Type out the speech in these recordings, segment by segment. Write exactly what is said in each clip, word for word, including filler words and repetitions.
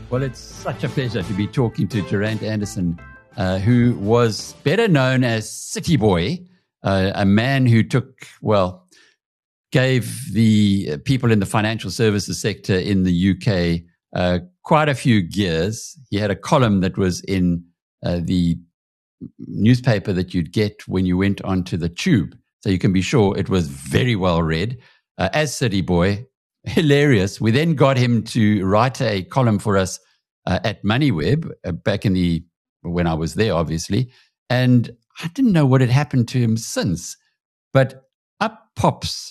Well, it's such a pleasure to be talking to Geraint Anderson, uh, who was better known as City Boy, uh, a man who took, well, gave the people in the financial services sector in the U K uh, quite a few gears. He had a column that was in uh, the newspaper that you'd get when you went onto the tube. So you can be sure it was very well read. Uh, as City Boy, hilarious. We then got him to write a column for us uh, at MoneyWeb uh, back in the, when I was there, obviously. And I didn't know what had happened to him since. But up pops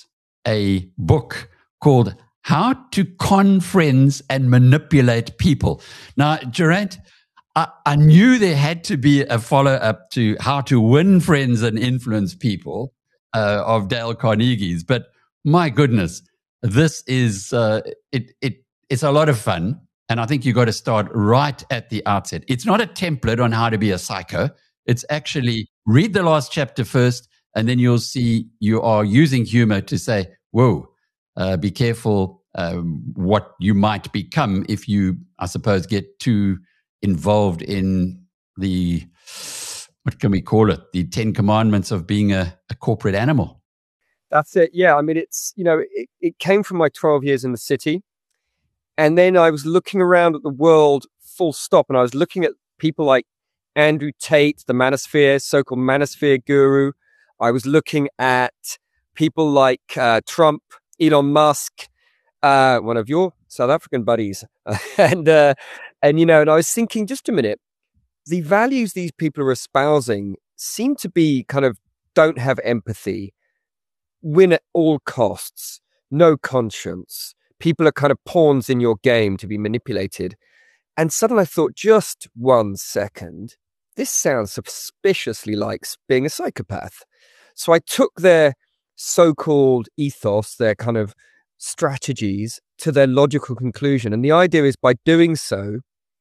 a book called How to Con Friends and Manipulate People. Now, Geraint, I, I knew there had to be a follow-up to How to Win Friends and Influence People uh, of Dale Carnegie's, but my goodness, this is, uh, it, it, it's a lot of fun. And I think you got to start right at the outset. It's not a template on how to be a psycho. It's actually read the last chapter first, and then you'll see you are using humor to say, whoa, uh, be careful um, what you might become if you, I suppose, get too involved in the, what can we call it? The Ten Commandments of being a, a corporate animal. That's it. Yeah. I mean, it's, you know, it, it came from my twelve years in the city. And then I was looking around at the world full stop. And I was looking at people like Andrew Tate, the manosphere, so-called manosphere guru. I was looking at people like uh, Trump, Elon Musk, uh, one of your South African buddies. and, uh, and, you know, and I was thinking, just a minute, the values these people are espousing seem to be kind of don't have empathy, win at all costs, no conscience. People are kind of pawns in your game to be manipulated. And suddenly I thought, just one second, this sounds suspiciously like being a psychopath. So I took their so-called ethos, their kind of strategies, to their logical conclusion. And the idea is by doing so,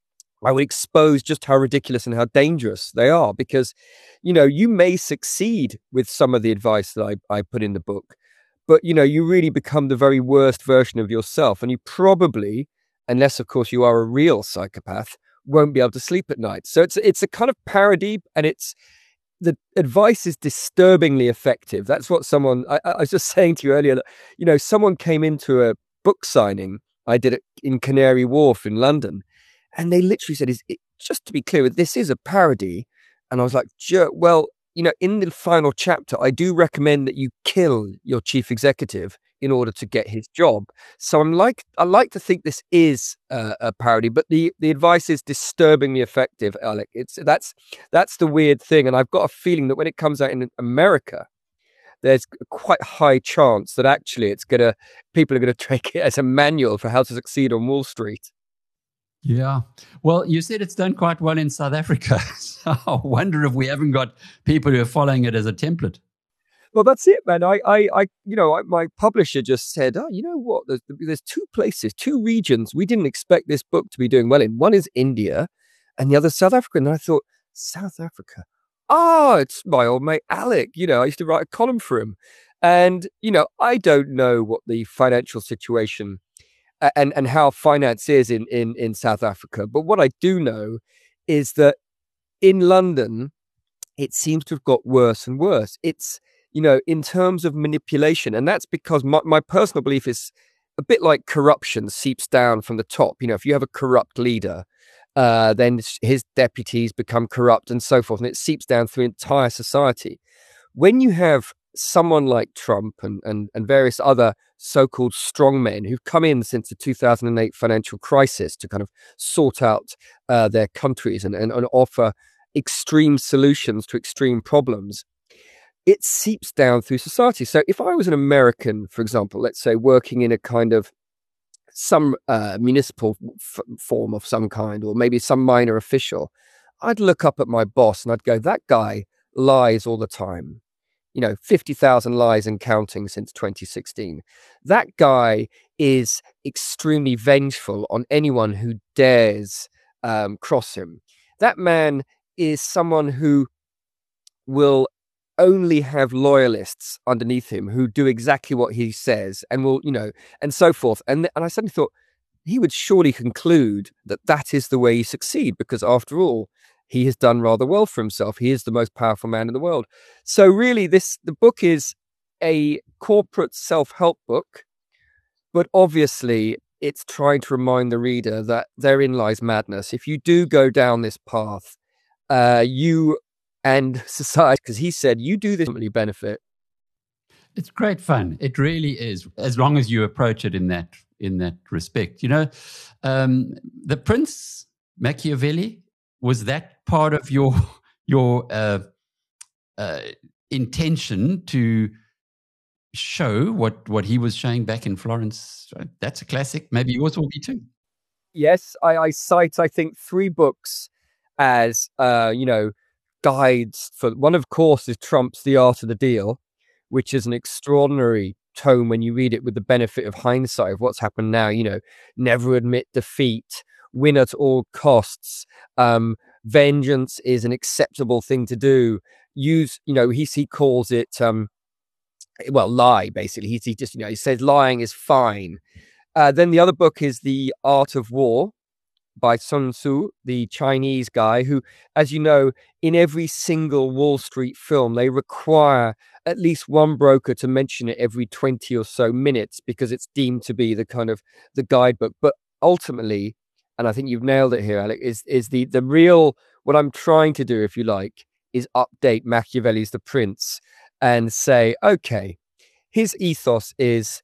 I would expose just how ridiculous and how dangerous they are, because, you know, you may succeed with some of the advice that I, I put in the book, but, you know, you really become the very worst version of yourself. And you probably, unless, of course, you are a real psychopath, won't be able to sleep at night. So it's, it's a kind of parody, and it's, the advice is disturbingly effective. That's what someone, I, I was just saying to you earlier, that, you know, someone came into a book signing I did it in Canary Wharf in London. And they literally said, "Is it, just to be clear, this is a parody." And I was like, well, you know, in the final chapter, I do recommend that you kill your chief executive in order to get his job. So I'm like, I like to think this is uh, a parody, but the, the advice is disturbingly effective, Alec. It's that's that's the weird thing. And I've got a feeling that when it comes out in America, there's a quite high chance that actually it's gonna people are gonna take it as a manual for how to succeed on Wall Street. Yeah. Well, you said it's done quite well in South Africa. So I wonder if we haven't got people who are following it as a template. Well, that's it, man. I, I, I you know, I, my publisher just said, oh, you know what? There's, there's two places, two regions we didn't expect this book to be doing well in. One is India and the other South Africa. And I thought, South Africa? Oh, it's my old mate, Alec. You know, I used to write a column for him. And, you know, I don't know what the financial situation and and how finance is in, in, in South Africa. But what I do know is that in London, it seems to have got worse and worse. It's, you know, in terms of manipulation. And that's because my, my personal belief is a bit like corruption seeps down from the top. You know, if you have a corrupt leader, uh, then his deputies become corrupt and so forth. And it seeps down through entire society. When you have someone like Trump and, and, and various other so-called strongmen who've come in since the two thousand eight financial crisis to kind of sort out uh, their countries and, and, and offer extreme solutions to extreme problems, it seeps down through society. So if I was an American, for example, let's say working in a kind of some uh, municipal f- form of some kind, or maybe some minor official, I'd look up at my boss and I'd go, that guy lies all the time. You know, fifty thousand lies and counting since twenty sixteen. That guy is extremely vengeful on anyone who dares um, cross him. That man is someone who will only have loyalists underneath him who do exactly what he says and will, you know, and so forth. And, and I suddenly thought, he would surely conclude that that is the way you succeed, because after all, he has done rather well for himself. He is the most powerful man in the world. So really, this the book is a corporate self-help book, but obviously it's trying to remind the reader that therein lies madness. If you do go down this path, uh, you and society, because he said, you do this, ultimately benefit. It's great fun. It really is, as long as you approach it in that in that respect. You know, um, the Prince, Machiavelli, was that part of your your uh, uh, intention to show what what he was showing back in Florence? That's a classic. Maybe yours will be too. Yes, I, I cite, I think, three books as, uh, you know, guides for. One, of course, is Trump's The Art of the Deal, which is an extraordinary tome when you read it with the benefit of hindsight of what's happened now. You know, never admit defeat, win at all costs, um, vengeance is an acceptable thing to do. Use, you know, he he calls it, um, well, lie, basically. He, he just, you know, he says lying is fine. Uh, then the other book is The Art of War by Sun Tzu, the Chinese guy who, as you know, in every single Wall Street film, they require at least one broker to mention it every twenty or so minutes because it's deemed to be the kind of the guidebook. But ultimately, and I think you've nailed it here, Alec, is, is the, the real, what I'm trying to do, if you like, is update Machiavelli's The Prince and say, okay, his ethos is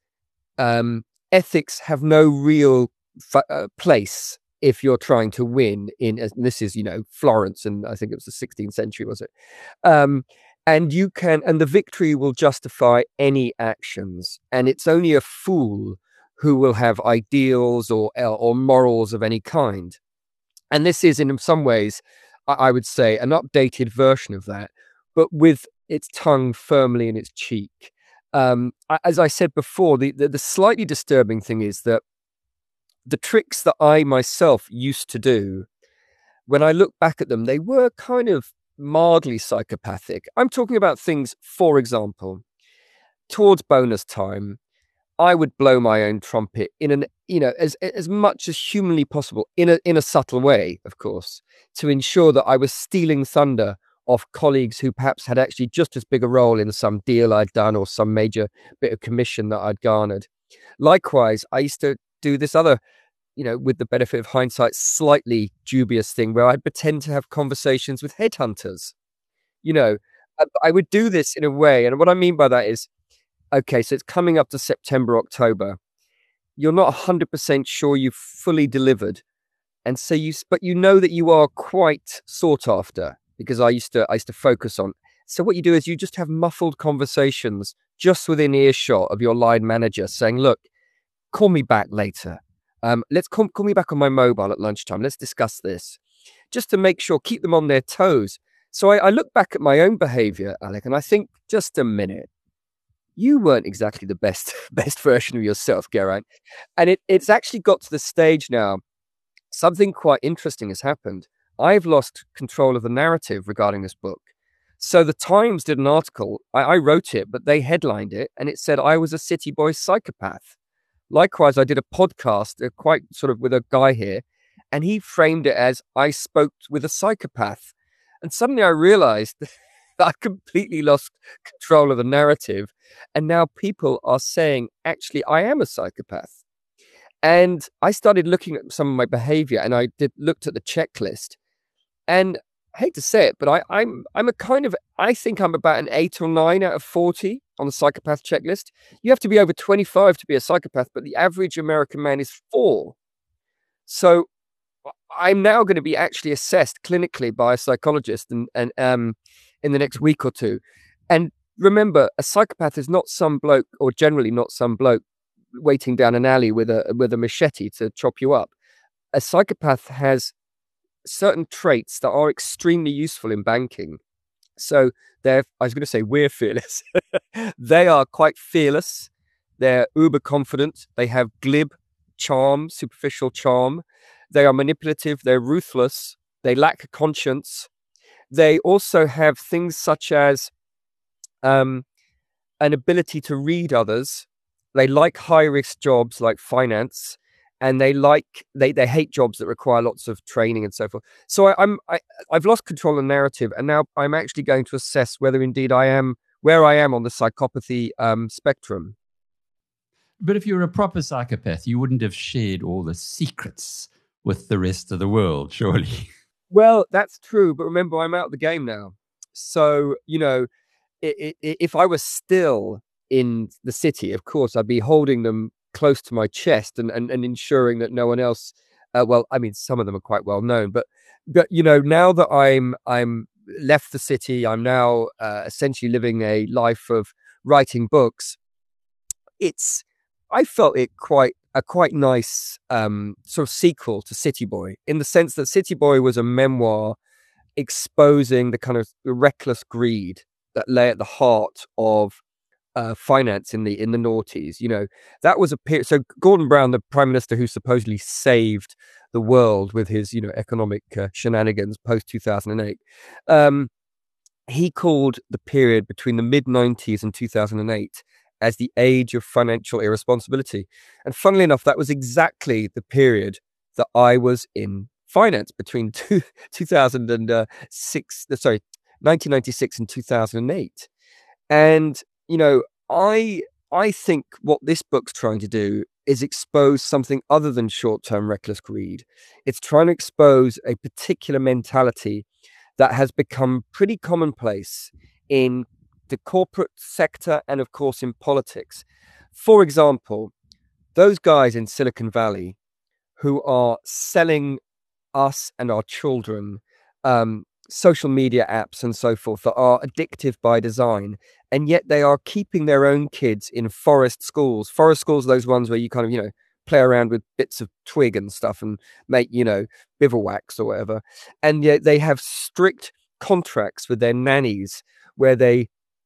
um, ethics have no real f- uh, place if you're trying to win in, and this is, you know, Florence, and I think it was the sixteenth century, was it? Um, and you can, and the victory will justify any actions. And it's only a fool who will have ideals or, or morals of any kind. And this is, in some ways, I would say, an updated version of that, but with its tongue firmly in its cheek. Um, as I said before, the, the, the slightly disturbing thing is that the tricks that I myself used to do, when I look back at them, they were kind of mildly psychopathic. I'm talking about things, for example, towards bonus time, I would blow my own trumpet in an, you know, as as much as humanly possible, in a in a subtle way, of course, to ensure that I was stealing thunder off colleagues who perhaps had actually just as big a role in some deal I'd done or some major bit of commission that I'd garnered. Likewise, I used to do this other, you know, with the benefit of hindsight, slightly dubious thing where I'd pretend to have conversations with headhunters. You know, I, I would do this in a way, and what I mean by that is, okay, so it's coming up to September, October. You're not one hundred percent sure you've fully delivered. And so you, but you know that you are quite sought after, because I used to, I used to focus on. So what you do is you just have muffled conversations just within earshot of your line manager saying, look, call me back later. Um, let's call, call me back on my mobile at lunchtime. Let's discuss this, just to make sure, keep them on their toes. So I, I look back at my own behavior, Alec, and I think, just a minute. You weren't exactly the best best version of yourself, Geraint. And it, it's actually got to the stage now, something quite interesting has happened. I've lost control of the narrative regarding this book. So the Times did an article, I, I wrote it, but they headlined it, and it said I was a city boy psychopath. Likewise, I did a podcast, uh, quite sort of with a guy here, and he framed it as I spoke with a psychopath. And suddenly I realized that I completely lost control of the narrative. And now people are saying, actually, I am a psychopath. And I started looking at some of my behavior, and I did looked at the checklist. And I hate to say it, but I, I'm I'm a kind of, I think I'm about an eight or nine out of forty on the psychopath checklist. You have to be over twenty-five to be a psychopath, but the average American man is four. So I'm now going to be actually assessed clinically by a psychologist and, and um, in the next week or two. And remember, a psychopath is not some bloke, or generally not some bloke, waiting down an alley with a with a machete to chop you up. A psychopath has certain traits that are extremely useful in banking. So they're, I was going to say we're fearless. They are quite fearless. They're uber confident. They have glib charm, superficial charm. They are manipulative. They're ruthless. They lack a conscience. They also have things such as um, an ability to read others. They like high-risk jobs like finance, and they like they they hate jobs that require lots of training and so forth. So I, I'm I, I've lost control of the narrative, and now I'm actually going to assess whether indeed I am where I am on the psychopathy um, spectrum. But if you're a proper psychopath, you wouldn't have shared all the secrets with the rest of the world, surely. Well, that's true, but remember, I'm out of the game now. So, you know, i- i- if I was still in the city, of course, I'd be holding them close to my chest and, and, and ensuring that no one else, uh, well, I mean, some of them are quite well known, but, but, you know, now that I'm, I'm left the city, I'm now uh, essentially living a life of writing books. It's, I felt it quite a quite nice um, sort of sequel to City Boy, in the sense that City Boy was a memoir exposing the kind of reckless greed that lay at the heart of uh, finance in the in the noughties. You know, that was a period. So Gordon Brown, the prime minister who supposedly saved the world with his, you know, economic uh, shenanigans post two thousand eight, um, he called the period between the mid nineties and two thousand eight as the age of financial irresponsibility. And funnily enough, that was exactly the period that I was in finance, between two, two thousand six, sorry, nineteen ninety-six and two thousand eight. And, you know, I, I think what this book's trying to do is expose something other than short-term reckless greed. It's trying to expose a particular mentality that has become pretty commonplace in the corporate sector and, of course, in politics. For example, those guys in Silicon Valley who are selling us and our children um, social media apps and so forth that are addictive by design, and yet they are keeping their own kids in forest schools. Forest schools are those ones where you kind of, you know, play around with bits of twig and stuff and make, you know, bivouacs or whatever. And yet they have strict contracts with their nannies where they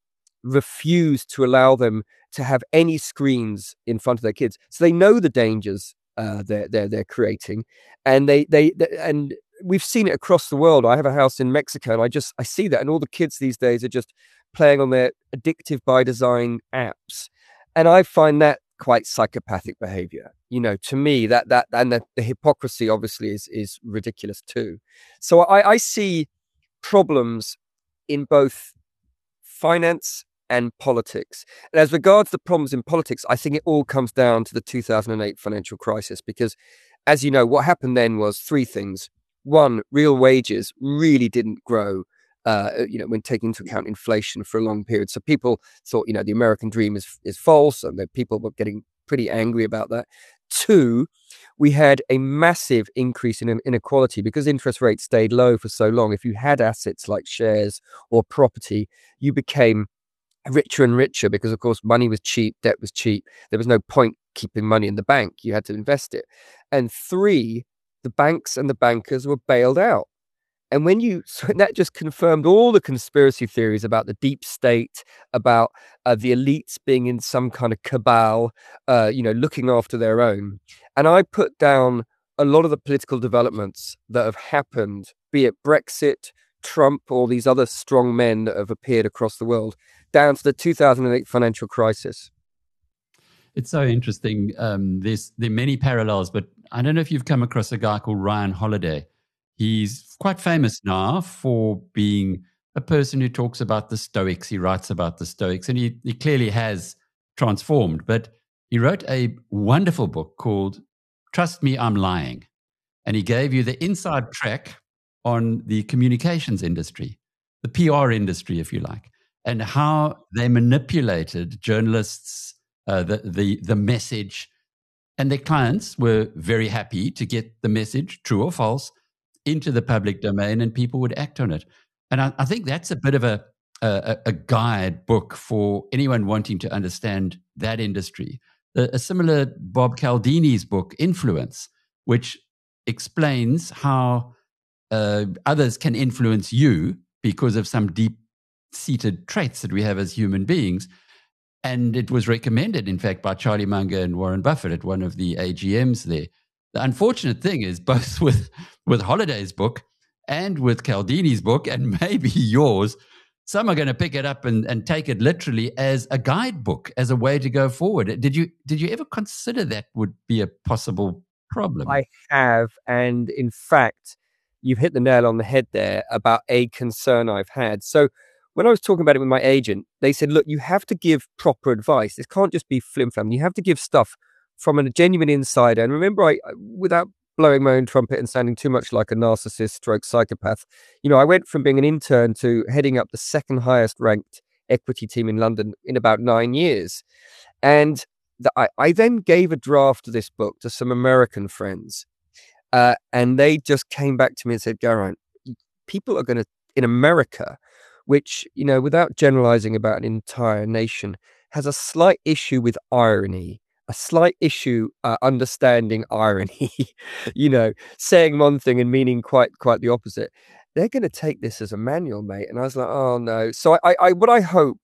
refuse to allow them to have any screens in front of their kids. So they know the dangers uh, they're, they're, they're creating. And they, they, they, and we've seen it across the world. I have a house in Mexico and I just, I see that. And all the kids these days are just playing on their addictive by design apps. And I find that quite psychopathic behavior. You know, to me, that, that, and the, the hypocrisy obviously is, is ridiculous too. So I, I see problems in both finance and politics. And as regards the problems in politics, I think it all comes down to the two thousand eight financial crisis, because, as you know, what happened then was three things. One, real wages really didn't grow, uh, you know, when taking into account inflation for a long period. So people thought, you know, the American dream is is false, and that people were getting pretty angry about that. Two, we had a massive increase in inequality because interest rates stayed low for so long. If you had assets like shares or property, you became richer and richer because, of course, money was cheap, debt was cheap. There was no point keeping money in the bank. You had to invest it. And three, the banks and the bankers were bailed out. And when you, so that just confirmed all the conspiracy theories about the deep state, about uh, the elites being in some kind of cabal, uh, you know, looking after their own. And I put down a lot of the political developments that have happened, be it Brexit, Trump, or these other strong men that have appeared across the world, down to the two thousand eight financial crisis. It's so interesting. Um, there's there are many parallels, but I don't know if you've come across a guy called Ryan Holiday. He's quite famous now for being a person who talks about the Stoics. He writes about the Stoics, and he, he clearly has transformed. But he wrote a wonderful book called Trust Me, I'm Lying. And he gave you the inside track on the communications industry, the P R industry, if you like, and how they manipulated journalists, uh, the, the, the message. And their clients were very happy to get the message, true or false, into the public domain, and people would act on it. And I, I think that's a bit of a, a, a guide book for anyone wanting to understand that industry. A, a similar Bob Cialdini's book, Influence, which explains how uh, others can influence you because of some deep-seated traits that we have as human beings. And it was recommended, in fact, by Charlie Munger and Warren Buffett at one of the A G Ms there. The unfortunate thing is, both with, with Holiday's book and with Cialdini's book, and maybe yours, some are going to pick it up and, and take it literally as a guidebook, as a way to go forward. Did you did you ever consider that would be a possible problem. I have. And in fact, you've hit the nail on the head there about a concern I've had. So when I was talking about it with my agent, they said, look, you have to give proper advice. This can't just be flim-flam. You have to give stuff from a genuine insider. And remember, I, without blowing my own trumpet and sounding too much like a narcissist stroke psychopath, you know, I went from being an intern to heading up the second highest ranked equity team in London in about nine years. And the, I, I then gave a draft of this book to some American friends. Uh, and they just came back to me and said, Geraint, people are going to, in America, which, you know, without generalizing about an entire nation, has a slight issue with irony, a slight issue uh, understanding irony, you know, saying one thing and meaning quite quite the opposite. They're going to take this as a manual, mate. And I was like, oh, no. So I, I what I hope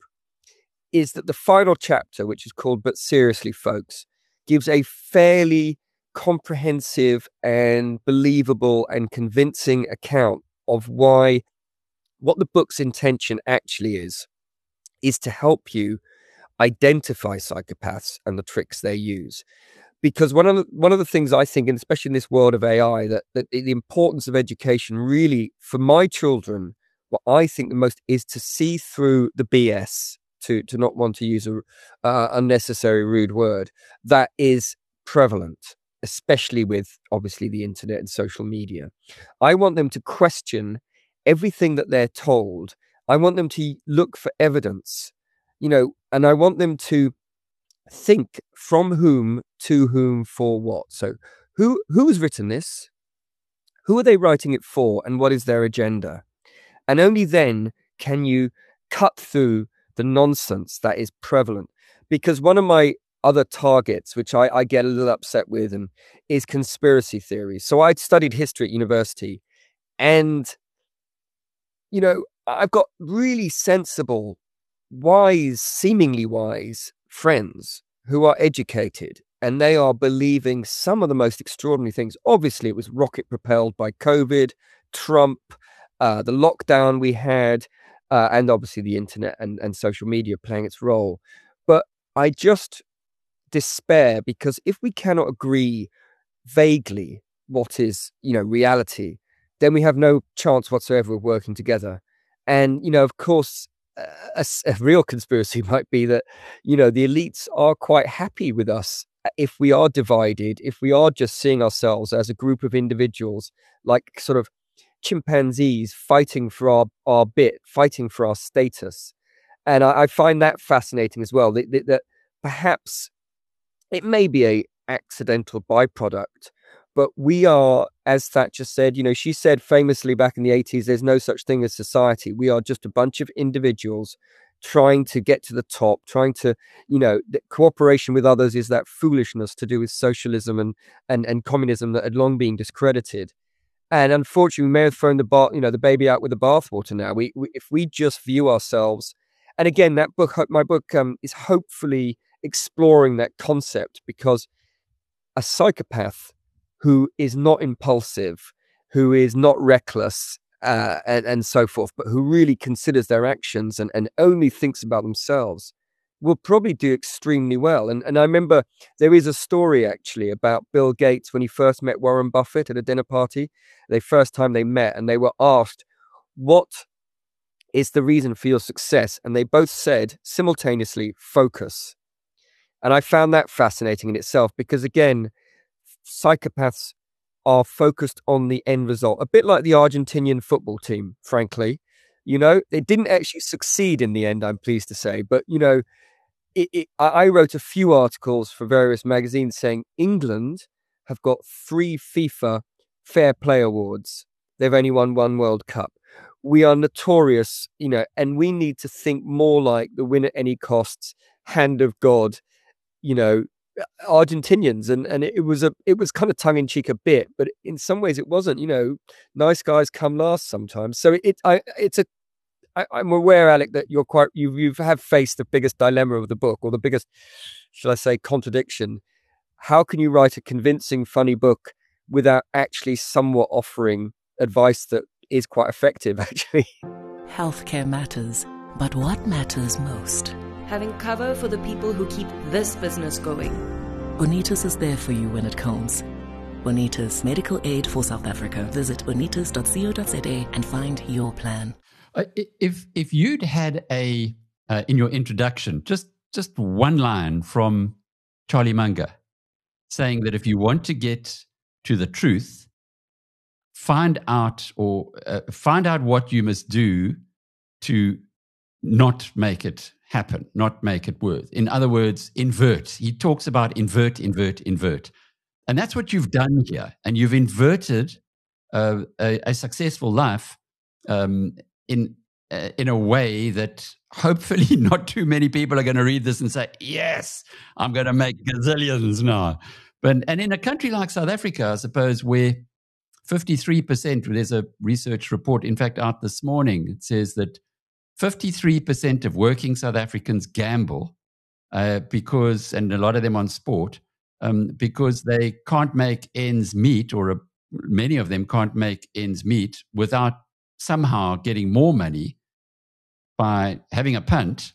is that the final chapter, which is called But Seriously, Folks, gives a fairly comprehensive and believable and convincing account of why what the book's intention actually is, is to help you identify psychopaths and the tricks they use. Because one of the, one of the things I think, and especially in this world of A I, that, that the importance of education really, for my children, what I think the most is to see through the B S, to, to not want to use a uh, unnecessary rude word, that is prevalent, especially with obviously the internet and social media. I want them to question everything that they're told. I want them to look for evidence, you know, and I want them to think from whom, to whom, for what. So who who has written this? Who are they writing it for? And what is their agenda? And only then can you cut through the nonsense that is prevalent. Because one of my other targets, which I, I get a little upset with, and is conspiracy theories. So I'd studied history at university, and you know, I've got really sensible, wise, seemingly wise friends who are educated, and they are believing some of the most extraordinary things. Obviously, it was rocket propelled by COVID, Trump, uh, the lockdown we had, uh, and obviously the internet and, and social media playing its role. But I just despair, because if we cannot agree vaguely what is, you know, reality, then we have no chance whatsoever of working together. And, you know, of course, a, a real conspiracy might be that, you know, the elites are quite happy with us if we are divided, if we are just seeing ourselves as a group of individuals, like sort of chimpanzees fighting for our, our bit, fighting for our status. And I, I find that fascinating as well, that, that, that perhaps it may be a accidental byproduct, but we are, as Thatcher said, you know, she said famously back in the eighties, there's no such thing as society. We are just a bunch of individuals trying to get to the top, trying to, you know, the cooperation with others is that foolishness to do with socialism and, and, and communism that had long been discredited. And unfortunately, we may have thrown the bar, you know, the baby out with the bathwater now. We, we if we just view ourselves, and again, that book, my book um, is hopefully exploring that concept, because a psychopath who is not impulsive, who is not reckless, uh, and, and so forth, but who really considers their actions and, and only thinks about themselves, will probably do extremely well. And, and I remember there is a story actually about Bill Gates when he first met Warren Buffett at a dinner party. The first time they met, and they were asked, what is the reason for your success? And they both said simultaneously, focus. And I found that fascinating in itself, because again, psychopaths are focused on the end result, a bit like the Argentinian football team, frankly. You know, they didn't actually succeed in the end, I'm pleased to say. But, you know, it, it, I wrote a few articles for various magazines saying England have got three FIFA Fair Play Awards. They've only won one World Cup. We are notorious, you know, and we need to think more like the win at any cost, hand of God, you know, Argentinians. And and it was a it was kind of tongue in cheek a bit, but in some ways it wasn't. You know, nice guys come last sometimes. So it I it's a I, I'm aware, Alec, that you're quite you you have faced the biggest dilemma of the book, or the biggest, shall I say, contradiction. How can you write a convincing, funny book without actually somewhat offering advice that is quite effective, actually? Healthcare matters, but what matters most? Having cover for the people who keep this business going. Bonitas is there for you when it counts. Bonitas, medical aid for South Africa. Visit bonitas dot co dot za and find your plan. Uh, if if you'd had a uh, in your introduction just just one line from Charlie Munger saying that if you want to get to the truth, find out or uh, find out what you must do to not make it happen, not make it worth. In other words, invert. He talks about invert, invert, invert. And that's what you've done here. And you've inverted uh, a, a successful life um, in uh, in a way that hopefully not too many people are going to read this and say, yes, I'm going to make gazillions now. But and in a country like South Africa, I suppose, where fifty-three percent, there's a research report, in fact, out this morning, it says that fifty-three percent of working South Africans gamble uh, because, and a lot of them on sport, um, because they can't make ends meet, or a, many of them can't make ends meet without somehow getting more money by having a punt.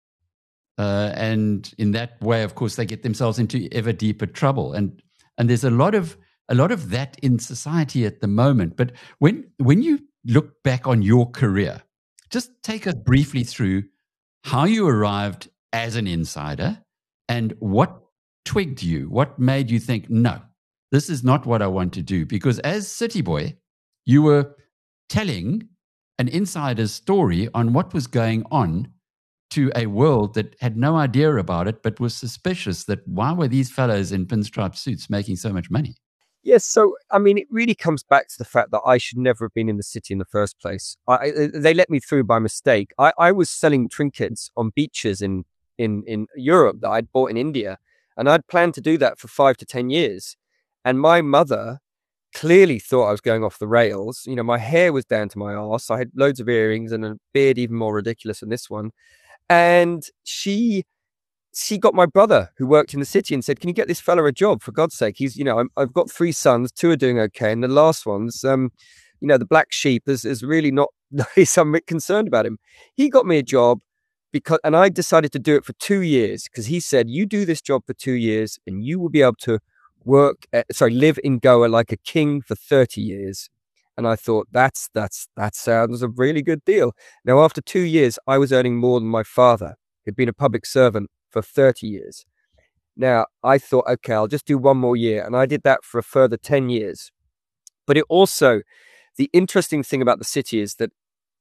Uh, and in that way, of course, they get themselves into ever deeper trouble. And and there's a lot of a lot of that in society at the moment. But when when you look back on your career, just take us briefly through how you arrived as an insider and what twigged you, what made you think, no, this is not what I want to do. Because as City Boy, you were telling an insider's story on what was going on to a world that had no idea about it, but was suspicious that why were these fellows in pinstripe suits making so much money? Yes, so, I mean, it really comes back to the fact that I should never have been in the city in the first place. I, I, they let me through by mistake. I, I was selling trinkets on beaches in, in, in Europe that I'd bought in India, and I'd planned to do that for five to ten years. And my mother clearly thought I was going off the rails. You know, my hair was down to my arse. I had loads of earrings and a beard even more ridiculous than this one. And she... She got my brother who worked in the city and said, can you get this fella a job, for God's sake? He's, you know, I'm, I've got three sons, two are doing okay. And the last one's, um, you know, the black sheep is, is really not, he's I'm a bit concerned about him. He got me a job because, and I decided to do it for two years because he said, you do this job for two years and you will be able to work, at, sorry, live in Goa like a king for thirty years. And I thought, that's, that's, that sounds a really good deal. Now, after two years, I was earning more than my father, who'd been a public servant for thirty years. Now, I thought, okay, I'll just do one more year. And I did that for a further ten years. But it also, the interesting thing about the city is that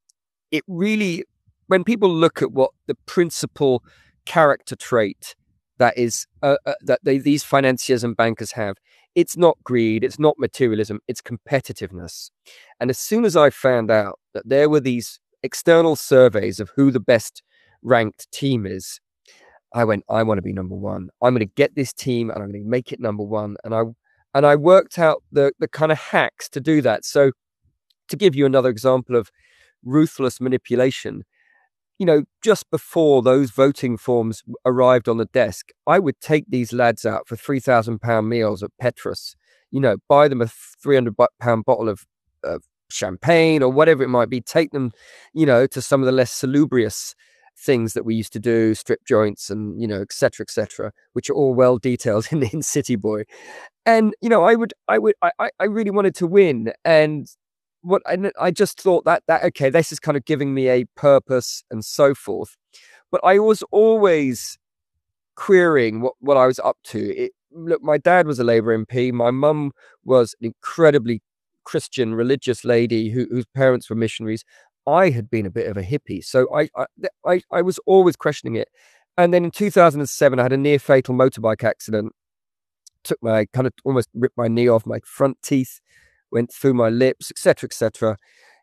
it really, when people look at what the principal character trait that is, uh, uh, that they, these financiers and bankers have, it's not greed, it's not materialism, it's competitiveness. And as soon as I found out that there were these external surveys of who the best ranked team is, I went, I want to be number one. I'm going to get this team and I'm going to make it number one. And I and I worked out the the kind of hacks to do that. So to give you another example of ruthless manipulation, you know, just before those voting forms arrived on the desk, I would take these lads out for three thousand pound meals at Petrus, you know, buy them a three hundred pound bottle of, of champagne or whatever it might be, take them, you know, to some of the less salubrious things that we used to do, strip joints and, you know, et cetera, et cetera, which are all well detailed in, in City Boy. And, you know, I would, I would, I, I really wanted to win. And what I, I just thought that, that, okay, this is kind of giving me a purpose and so forth. But I was always querying what, what I was up to. It, look, my dad was a Labour M P. My mum was an incredibly Christian religious lady who, whose parents were missionaries. I had been a bit of a hippie, so I, I I was always questioning it. And then in two thousand seven, I had a near fatal motorbike accident. Took my kind of almost ripped my knee off, my front teeth went through my lips, et cetera, et cetera.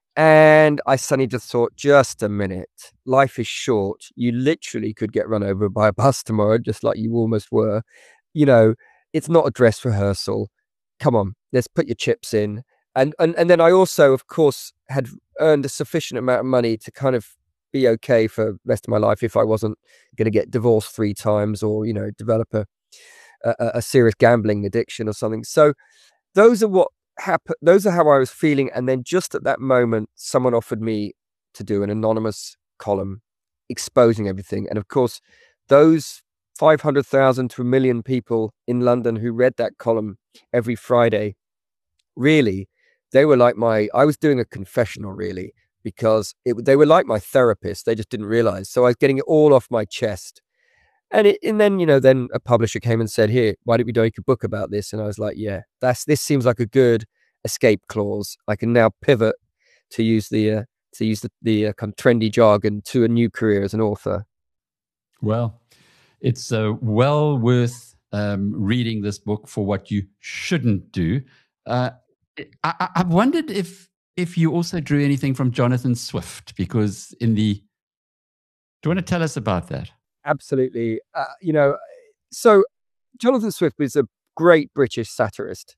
And I suddenly just thought, just a minute, life is short. You literally could get run over by a bus tomorrow, just like you almost were. You know, it's not a dress rehearsal. Come on, let's put your chips in. And, and and then I also, of course, had earned a sufficient amount of money to kind of be okay for the rest of my life if I wasn't going to get divorced three times or, you know, develop a, a, a serious gambling addiction or something. So those are what happened. Those are how I was feeling. And then just at that moment, someone offered me to do an anonymous column exposing everything. And of course, those five hundred thousand to a million people in London who read that column every Friday. Really, they were like my, I was doing a confessional really, because it, they were like my therapist. They just didn't realize. So I was getting it all off my chest. And it, and then, you know, then a publisher came and said, here, why don't we make a book about this? And I was like, yeah, that's, this seems like a good escape clause. I can now pivot to use the, uh, to use the, the uh, kind of trendy jargon to a new career as an author. Well, it's uh, well worth um, reading this book for what you shouldn't do. Uh, I, I wondered if if you also drew anything from Jonathan Swift, because in the, do you want to tell us about that? Absolutely. Uh, you know, so Jonathan Swift was a great British satirist.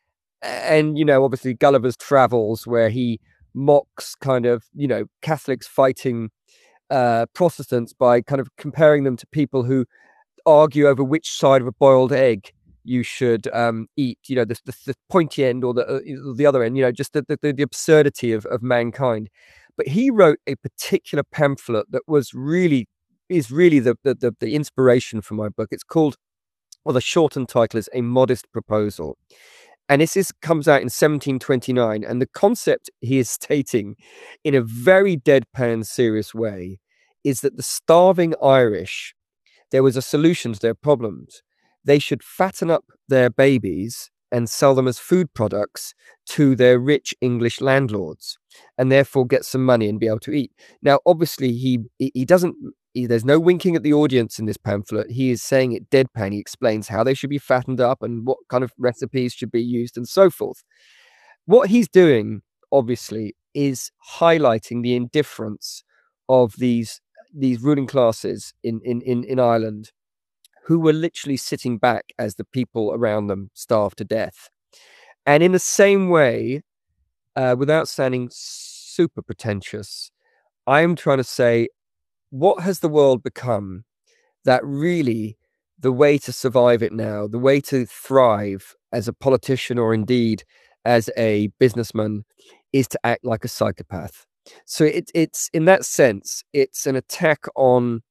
And, you know, obviously Gulliver's Travels, where he mocks kind of, you know, Catholics fighting uh, Protestants by kind of comparing them to people who argue over which side of a boiled egg you should um, eat, you know, the, the, the pointy end or the uh, the other end, you know, just the, the, the absurdity of, of mankind. But he wrote a particular pamphlet that was really, is really the, the, the, the inspiration for my book. It's called, well, the shortened title is A Modest Proposal. And this is, comes out in seventeen twenty-nine. And the concept he is stating in a very deadpan, serious way is that the starving Irish, there was a solution to their problems. They should fatten up their babies and sell them as food products to their rich English landlords, and therefore get some money and be able to eat. Now, obviously, he he doesn't, he, there's no winking at the audience in this pamphlet. He is saying it deadpan. He explains how they should be fattened up and what kind of recipes should be used and so forth. What he's doing, obviously, is highlighting the indifference of these, these ruling classes in, in, in, in Ireland, who were literally sitting back as the people around them starved to death. And in the same way, uh, without sounding super pretentious, I'm trying to say, what has the world become that really the way to survive it now, the way to thrive as a politician or indeed as a businessman, is to act like a psychopath? So it, it's, in that sense, it's an attack on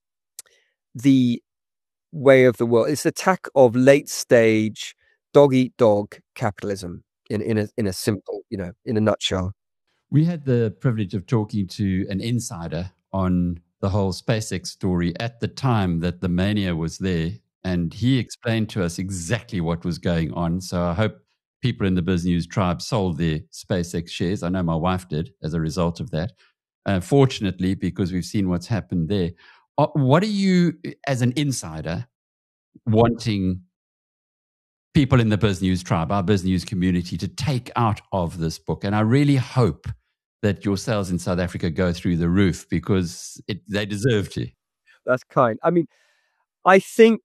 the way of the world. It's an attack of late stage dog eat dog capitalism in, in a in a simple, you know, in a nutshell. We had the privilege of talking to an insider on the whole SpaceX story at the time that the mania was there, and he explained to us exactly what was going on. So I hope people in the BizNews tribe sold their SpaceX shares. I know my wife did as a result of that. Uh, fortunately, because we've seen what's happened there. What are you, as an insider, wanting people in the BizNews tribe, our BizNews community, to take out of this book? And I really hope that your sales in South Africa go through the roof, because it, they deserve to. That's kind. I mean, I think,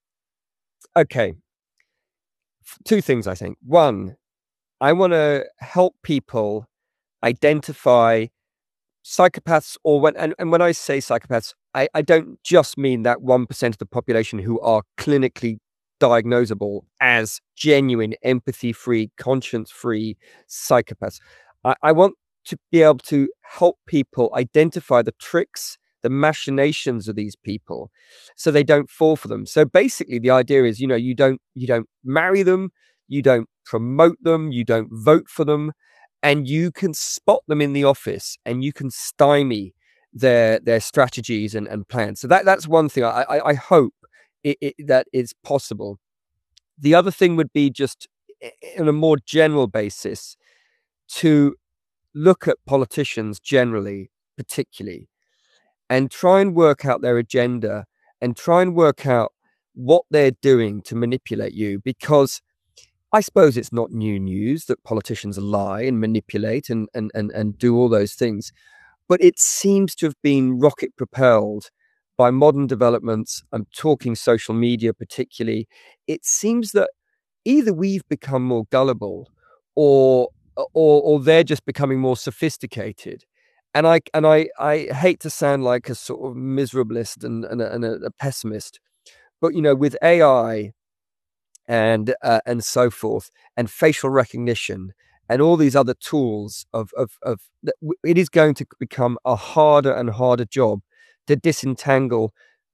okay, two things I think. One, I want to help people identify psychopaths, or when, and, and when I say psychopaths, I, I don't just mean that one percent of the population who are clinically diagnosable as genuine, empathy-free, conscience-free psychopaths. I, I want to be able to help people identify the tricks, the machinations of these people, so they don't fall for them. So basically, the idea is, you know, you don't you don't marry them, you don't promote them, you don't vote for them, and you can spot them in the office and you can stymie their their strategies and, and plans. So that that's one thing I I, I hope it, it, that is possible. The other thing would be, just on a more general basis, to look at politicians generally, particularly, and try and work out their agenda and try and work out what they're doing to manipulate you. Because I suppose it's not new news that politicians lie and manipulate and, and, and, and do all those things. But it seems to have been rocket propelled by modern developments. I'm talking social media particularly. It seems that either we've become more gullible, or or or they're just becoming more sophisticated. And I and I, I hate to sound like a sort of miserablist and, and, a, and a, a pessimist, but you know, with A I and uh, and so forth, and facial recognition and all these other tools of of of it is going to become a harder and harder job to disentangle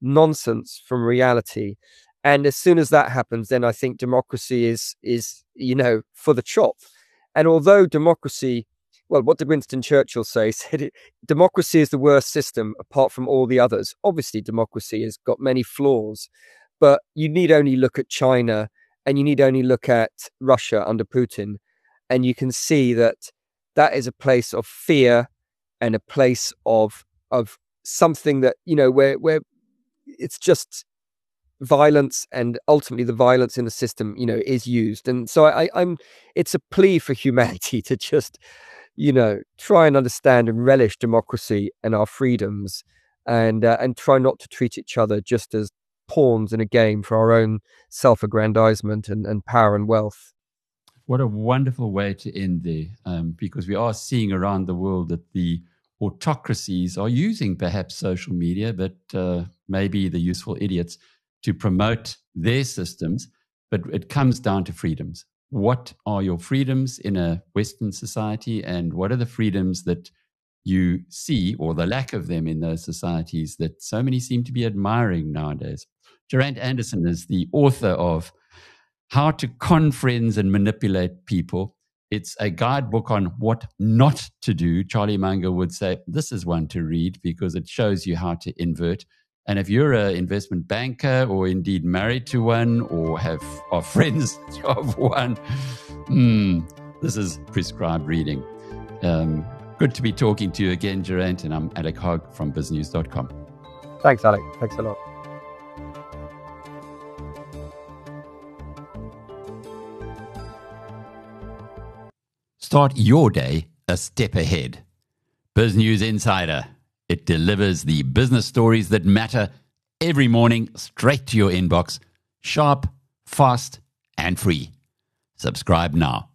nonsense from reality. And as soon as that happens, then I think democracy is, is you know, for the chop. And although democracy, well, what did Winston Churchill say? He said, it, democracy is the worst system apart from all the others. Obviously, democracy has got many flaws, but you need only look at China and you need only look at Russia under Putin, and you can see that that is a place of fear and a place of of something that, you know, where where it's just violence, and ultimately the violence in the system, you know, is used. And so I, I'm, it's a plea for humanity to just, you know, try and understand and relish democracy and our freedoms, and uh, and try not to treat each other just as pawns in a game for our own self-aggrandizement and, and power and wealth. What a wonderful way to end there, um, because we are seeing around the world that the autocracies are using perhaps social media, but uh, maybe the useful idiots, to promote their systems. But it comes down to freedoms. What are your freedoms in a Western society, and what are the freedoms that you see, or the lack of them in those societies that so many seem to be admiring nowadays? Geraint Anderson is the author of How to Con Friends and Manipulate People. It's a guidebook on what not to do. Charlie Munger would say this is one to read because it shows you how to invert. And if you're an investment banker, or indeed married to one, or have are friends of one, hmm, this is prescribed reading. Um, good to be talking to you again, Geraint, and I'm Alec Hogg from biz news dot com. Thanks, Alec. Thanks a lot. Start your day a step ahead. Biz News Insider. It delivers the business stories that matter every morning straight to your inbox, sharp, fast, and free. Subscribe now.